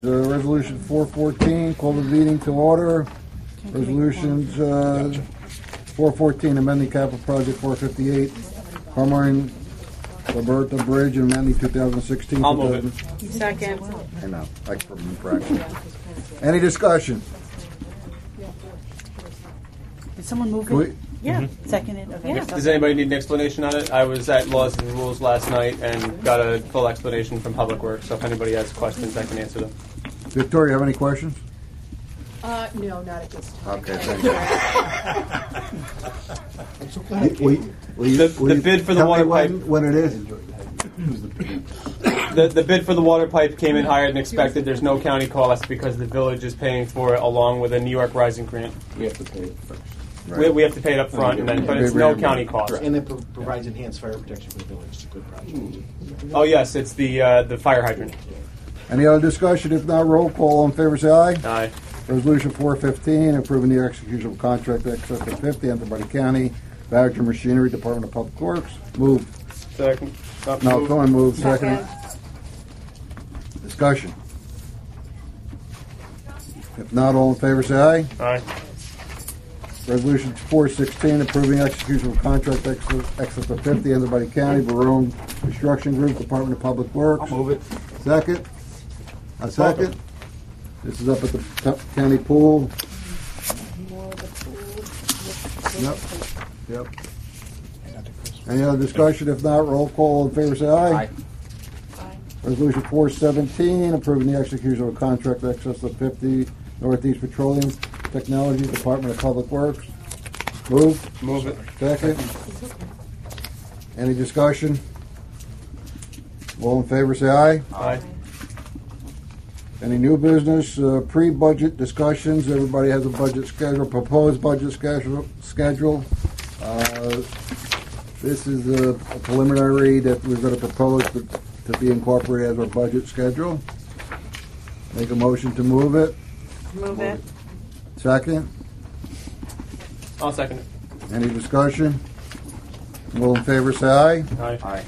Resolution 414, call the meeting to order. Resolutions 414, amending capital project 458, Carmine Roberta Bridge, and amending 2016. I'll move it. Second. I know, like for infraction. Any discussion? Did someone move Can we- it? Yeah. Seconded. Okay. Yeah. Does anybody need an explanation on it? I was at Laws and Rules last night and got a full explanation from Public Works, so if anybody has questions, I can answer them. Victoria, have any questions? No, not at this time. Okay, thank you. The bid for the water pipe. When it is? The bid for the water pipe came in higher than expected. There's no county cost because the village is paying for it along with a New York Rising grant. We have to pay it first. We have to pay it up front, and then, but it's no county cost. And it provides enhanced fire protection for the village. It's a good project. Oh yes, it's the fire hydrant. Any other discussion? If not, roll call. All in favor, say aye. Aye. Resolution 415, approving the execution of contract excess of 50, entered by the county, Badger Machinery, Department of Public Works. Move. Second. No, go and move. Second. Discussion. If not, all in favor, say aye. Aye. Resolution 416, approving execution of contract excess of 50, entered by the county, Barone Construction Group, Department of Public Works. I'll move it. Second. A second. This is up at the county pool. Yep. Any other discussion? If not, roll call. All in favor, say aye. Aye. Resolution 417, approving the execution of a contract excess of 50, Northeast Petroleum Technologies, Department of Public Works. Move. Move it. Second. Any discussion? All in favor, say aye. Aye. Any new business? Pre-budget discussions. Everybody has a budget schedule, proposed budget schedule. This is a preliminary that we're going to propose to be incorporated as our budget schedule. Make a motion to move it. Move it. Second. I'll second it. Any discussion? All in favor, say aye. Aye. Aye.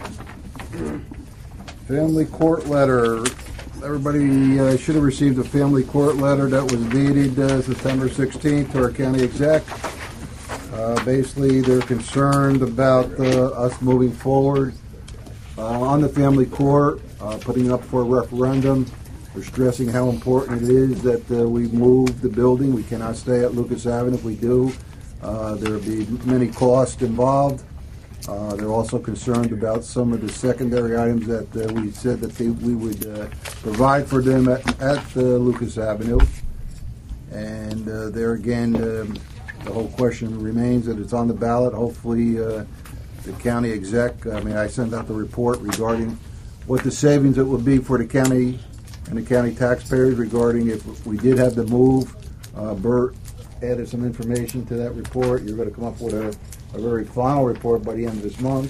Family court letter. Everybody should have received a family court letter that was dated September 16th to our county exec. Basically, they're concerned about us moving forward on the family court, putting up for a referendum. They're stressing how important it is that we move the building. We cannot stay at Lucas Avenue. If we do, there will be many costs involved. They're also concerned about some of the secondary items that we said that we would provide for them at Lucas Avenue. And there again, the whole question remains that it's on the ballot. Hopefully, the county exec, I sent out the report regarding what the savings it would be for the county and the county taxpayers regarding if we did have to move. Bert added some information to that report. You're going to come up with a very final report by the end of this month.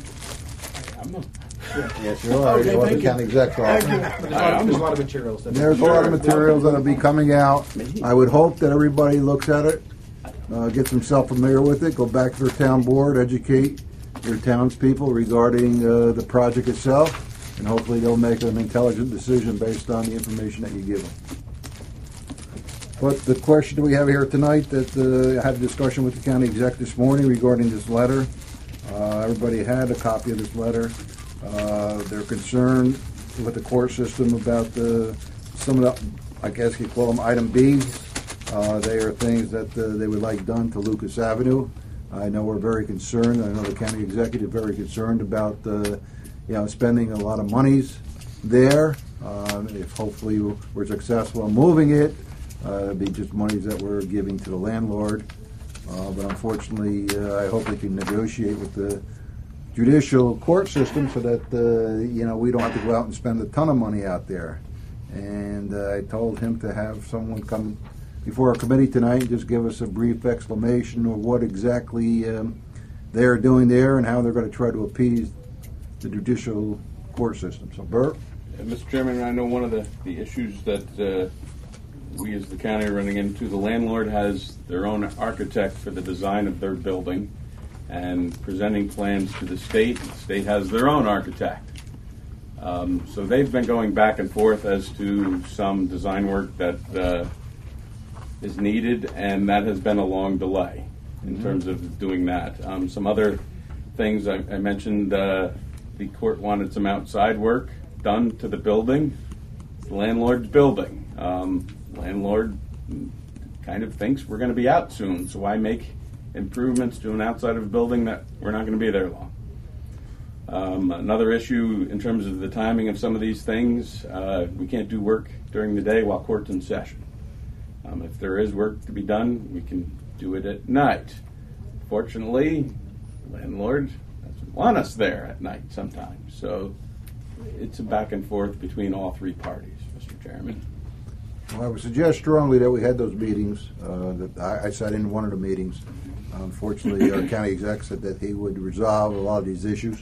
Yes, you are. Okay, You're the thank you. county exec's office. There's a lot of materials. There's a lot of materials that will be coming out. I would hope that everybody looks at it, gets themselves familiar with it, go back to their town board, educate their townspeople regarding the project itself, and hopefully they'll make an intelligent decision based on the information that you give them. But the question we have here tonight, that I had a discussion with the county exec this morning regarding this letter. Everybody had a copy of this letter. They're concerned with the court system about some of the, I guess you call them item Bs. They are things that they would like done to Lucas Avenue. I know we're very concerned. I know the county executive is very concerned about spending a lot of monies there. If hopefully we're successful in moving it, it'll be just monies that we're giving to the landlord. But unfortunately, I hope they can negotiate with the judicial court system so that we don't have to go out and spend a ton of money out there. And I told him to have someone come before our committee tonight and just give us a brief explanation of what exactly they're doing there and how they're going to try to appease the judicial court system. So, Bert? Mr. Chairman, I know one of the issues that we as the county are running into, the landlord has their own architect for the design of their building and presenting plans to the state. The state has their own architect. So they've been going back and forth as to some design work that is needed, and that has been a long delay in terms of doing that. Some other things I mentioned, the court wanted some outside work done to the building. It's the landlord's building. Landlord kind of thinks we're going to be out soon, so why make improvements to an outside of a building that we're not going to be there long? Another issue in terms of the timing of some of these things, we can't do work during the day while court's in session. If there is work to be done, we can do it at night. Fortunately, the landlord doesn't want us there at night sometimes, so it's a back and forth between all three parties, Mr. Chairman. Well, I would suggest strongly that we had those meetings. That I sat in one of the meetings. Unfortunately, our county exec said that he would resolve a lot of these issues.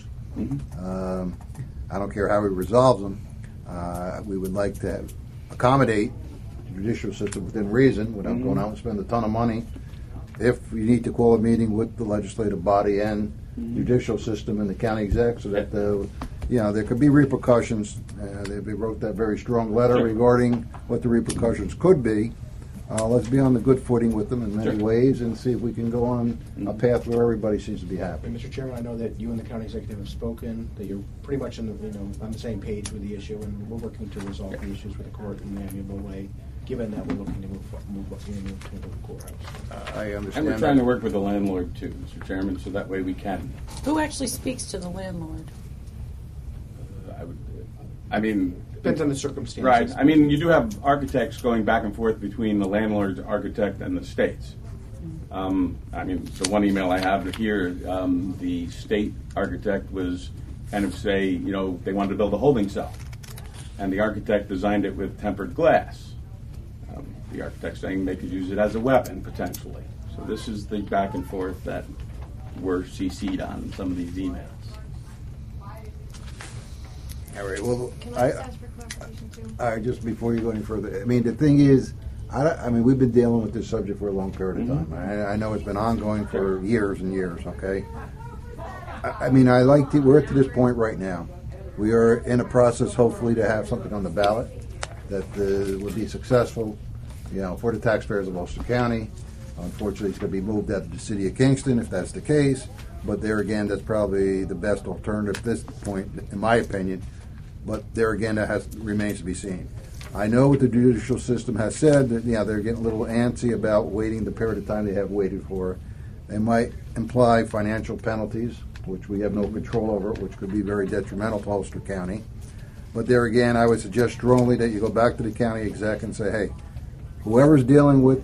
I don't care how he resolves them. We would like to accommodate the judicial system within reason, without going out and spend a ton of money. If we need to call a meeting with the legislative body and judicial system and the county exec, so that there could be repercussions. They wrote that very strong letter regarding what the repercussions could be. Let's be on the good footing with them in many ways and see if we can go on a path where everybody seems to be happy. And Mr. Chairman, I know that you and the county executive have spoken, that you're pretty much on the same page with the issue, and we're working to resolve the issues with the court in an amiable way, given that we're looking to move to the courthouse. I understand. And we're trying to work with the landlord too, Mr. Chairman, so that way we can. Who actually speaks to the landlord? Depends on the circumstances. Right. I mean, you do have architects going back and forth between the landlord's architect and the state's. The one email I have here, the state architect was kind of they wanted to build a holding cell. And the architect designed it with tempered glass. The architect saying they could use it as a weapon, potentially. So this is the back and forth that we're CC'd on in some of these emails. All right. Well, Can I just ask for clarification too? just before you go any further, I mean, the thing is, we've been dealing with this subject for a long period of time. I know it's been ongoing for years and years. Okay. We're to this point right now. We are in a process, hopefully, to have something on the ballot that would be successful, for the taxpayers of Ulster County. Unfortunately, it's going to be moved out to the city of Kingston if that's the case. But there again, that's probably the best alternative at this point, in my opinion. But there again, that remains to be seen. I know what the judicial system has said that they're getting a little antsy about waiting the period of time they have waited for. They might imply financial penalties, which we have no control over, which could be very detrimental to Ulster County. But there again, I would suggest strongly that you go back to the county exec and say, hey, whoever's dealing with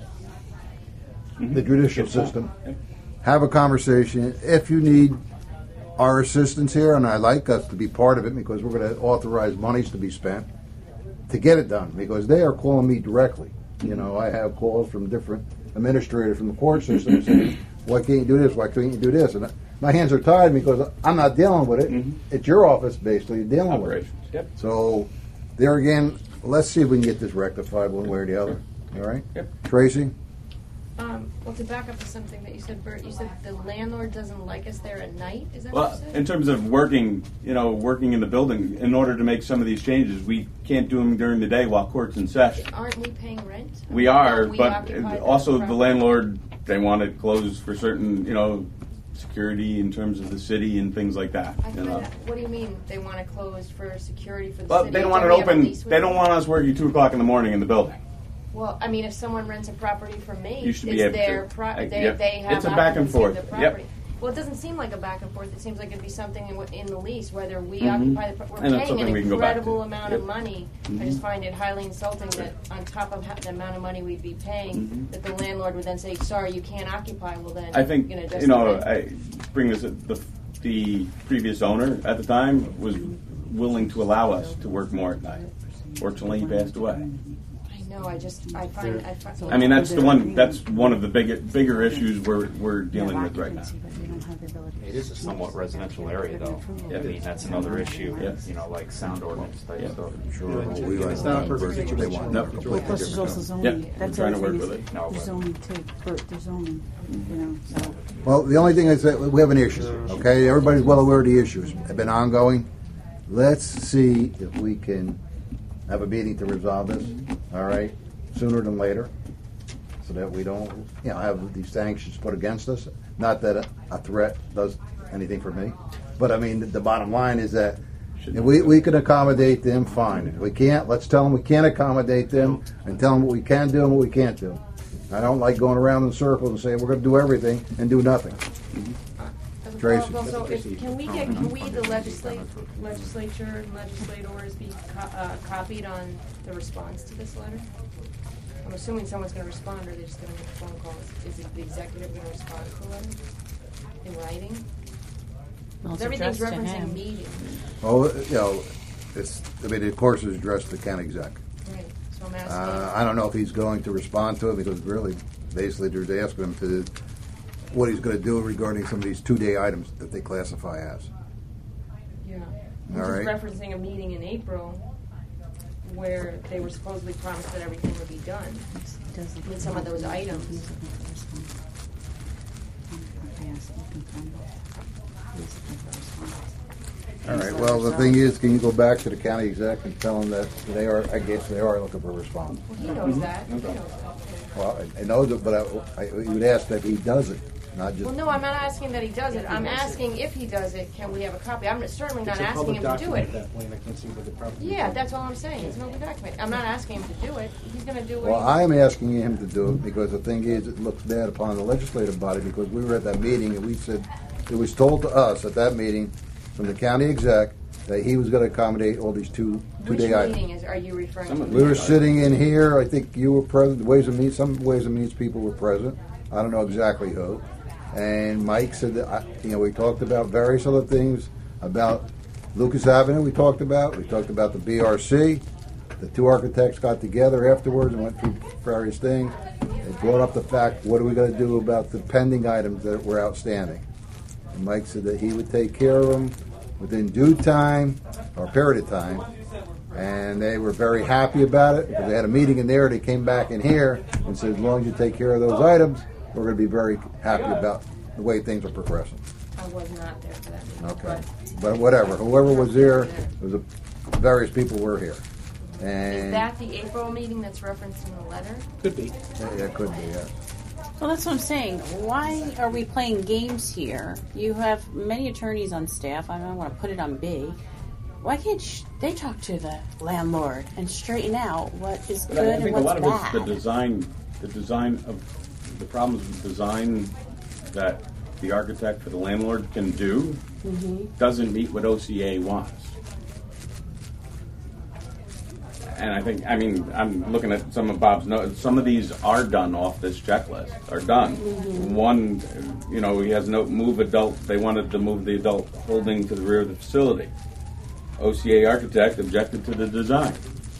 the judicial system, have a conversation. If you need our assistance here, and I'd like us to be part of it because we're going to authorize monies to be spent to get it done, because they are calling me directly. I have calls from different administrators from the court system saying, why can't you do this? Why can't you do this? And my hands are tied because I'm not dealing with it. It's your office, basically, dealing with it. Yep. So, there again, let's see if we can get this rectified one way or the other. All right? Yep. Tracy? Well, to back up to something that you said, Bert, you said the landlord doesn't like us there at night. Is that Well, what you said? in terms of working in the building, in order to make some of these changes, we can't do them during the day while court's in session. Aren't we paying rent? We are, We but occupy also the property. landlord, they want it closed for certain, security in terms of the city and things like that. I find that, what do you mean they want it closed for security for the Well, city? they don't want it we have a open. lease with They don't them? want us working 2 o'clock in the morning in the building. Well, I mean, if someone rents a property from me, You should it's be able their to. they Yep. they have It's a back and occupancy of forth. the Yep. property. Well, it doesn't seem like a back and forth. It seems like it'd be something in the lease, whether we occupy the property. And We're that's paying something an we can go back to. incredible amount of Yep. money. I just find it highly insulting that on top of the amount of money we'd be paying, that the landlord would then say, sorry, you can't occupy. Well, then, I think, just I bring this, the previous owner at the time was willing to allow us to work more at night. Fortunately, he passed away. I know, I find. I mean, that's one of the bigger issues we're dealing with right now. It is a somewhat residential area, though. I mean, that's another issue. Yes. Like sound ordinance type stuff. Sure. We It's not a perfect They situation. want No. completely Plus, there's also different. zoning. Yep, That's we're trying the to other work thing with is it. No, there's but- zoning too. There's zoning. So. Well, the only thing is that we have an issue, okay? Everybody's well aware of the issues. They've been ongoing. let's see if we can have a meeting to resolve this, all right, sooner than later, so that we don't, have these sanctions put against us. Not that a threat does anything for me, but I mean, the bottom line is that if we can accommodate them, fine. If we can't, let's tell them we can't accommodate them and tell them what we can do and what we can't do. I don't like going around in circles and saying we're going to do everything and do nothing. Tracy. Also, can we, the legislature and legislators be copied on the response to this letter? I'm assuming someone's going to respond, or they're just going to make phone calls. Is it the executive going to respond to the letter in writing? Well, it's Everything's addressed to referencing him. meetings. Oh, of course, it's addressed to the county exec. Right. So I'm asking. I don't know if he's going to respond to it because really, basically, they're asking him to what he's going to do regarding some of these 2-day items that they classify as. Yeah. All Which right. is referencing a meeting in April where they were supposedly promised that everything would be done. With some of those items. All right. Well, the thing is, can you go back to the county exec and tell them that they are looking for a response? Well, he knows that. He knows that. Well, I know that, but I would ask that he does it, not just. Well, no, I'm not asking that he does it. I'm asking if he does it, can we have a copy? I'm certainly not It's a asking public him to do document it. at that point. I can't see what the problem is. Yeah, that's all I'm saying. It's an open document. I'm not asking him to do it. He's going to do what Well, he I am asking him to do it because the thing is, it looks bad upon the legislative body because we were at that meeting and we said, it was told to us at that meeting from the county exec that he was going to accommodate all these two-day Which items. meeting are you referring Some to? of We were sitting in here, I think you were present, some Ways and Means people were present. I don't know exactly who. And Mike said that, we talked about various other things, about Lucas Avenue we talked about the BRC. The two architects got together afterwards and went through various things. They brought up the fact, what are we going to do about the pending items that were outstanding? And Mike said that he would take care of them within due time, or period of time, and they were very happy about it because they had a meeting in there. They came back in here and said, as long as you take care of those items, we're going to be very happy about the way things are progressing. I was not there for that meeting. Okay, but whatever, whoever was there, various people were here, Is and that the April meeting that's referenced in the letter? Could be. yeah, it could be. Yeah. Well, that's what I'm saying. Why are we playing games here? You have many attorneys on staff. I don't want to put it on B. Why can't they talk to the landlord and straighten out what is But good I and think a what's lot of bad? it's the design of the problems with design that the architect for the landlord can do doesn't meet what OCA wants. And I'm looking at some of Bob's notes. Some of these are done off this checklist. Are done. One, he has no move adult. They wanted to move the adult holding to the rear of the facility. OCA architect objected to the design.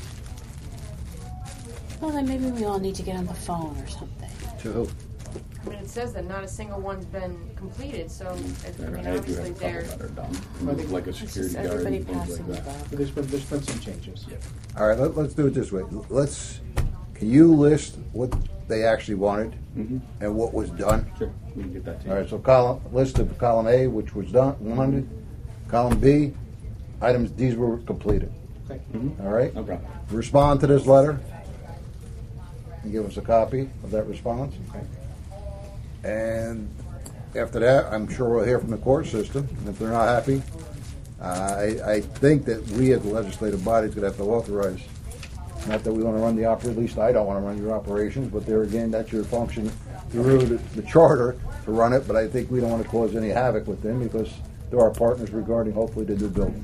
Well, then maybe we all need to get on the phone or something. To who? I mean, it says that not a single one's been completed, so, There obviously a they're... couple that are done, like a It's security just guard everybody and things passing like it that. up. But there's been some changes. All right, let's do it this way. Can you list what they actually wanted and what was done? Sure, we can get that to you. All right, so list of column A, which was done, wanted. Column B, items, these were completed. Okay. All right? No problem. Respond to this letter and give us a copy of that response. Okay. And after that, I'm sure we'll hear from the court system. And if they're not happy, I think that we as the legislative body is going to have to authorize, not that we want to run at least I don't want to run your operations, but there again, that's your function through the charter to run it, but I think we don't want to cause any havoc with them because they're our partners regarding hopefully the new building.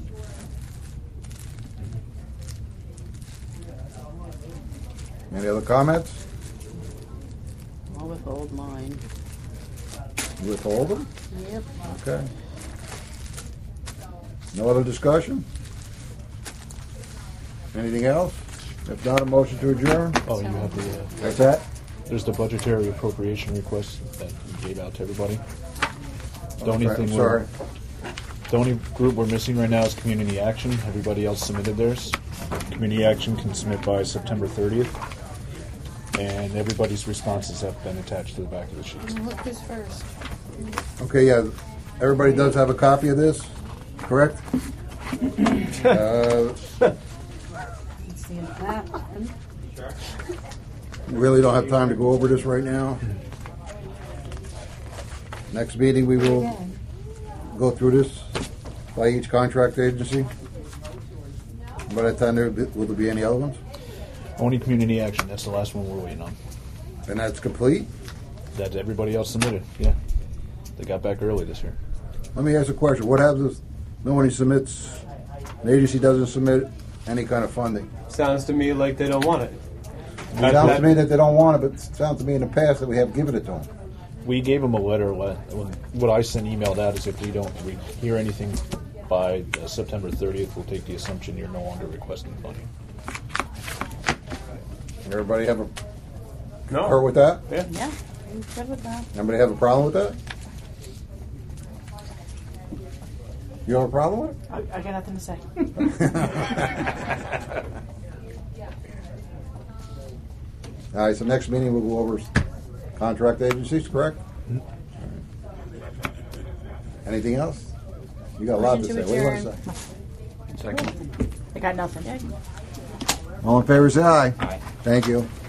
Any other comments? I'll withhold mine. You withhold them? Yep. Okay. No other discussion? Anything else? If not, a motion to adjourn? Oh, you have the, What's that? there's the budgetary appropriation request that you gave out to everybody. The only Right, I'm thing sorry. the only group we're missing right now is Community Action. Everybody else submitted theirs. Community Action can submit by September 30th. And everybody's responses have been attached to the back of the sheets. Look who's first. Okay, yeah, everybody does have a copy of this, correct? Let's see if that one. Really don't have time to go over this right now. Next meeting, we will go through this by each contract agency. By that time, will there be any other ones? Only community action. That's the last one we're waiting on. And that's complete? That everybody else submitted. Yeah, they got back early this year. Let me ask a question. What happens if nobody submits, an agency doesn't submit any kind of funding? Sounds to me like they don't want it. It sounds to me that they don't want it, but it sounds to me in the past that we have given it to them. We gave them a letter. What I sent emailed out is if we hear anything by September 30th, we'll take the assumption you're no longer requesting funding. Everybody have a No. concur with that? Yeah. Yeah, I'm good with that. Anybody have a problem with that? You have a problem with it? I got nothing to say. All right, so next meeting we'll go over contract agencies, correct? Anything else? You got a lot to say. Motion What do you to want to say? Second. I got nothing. All in favor, say aye. Aye. Thank you.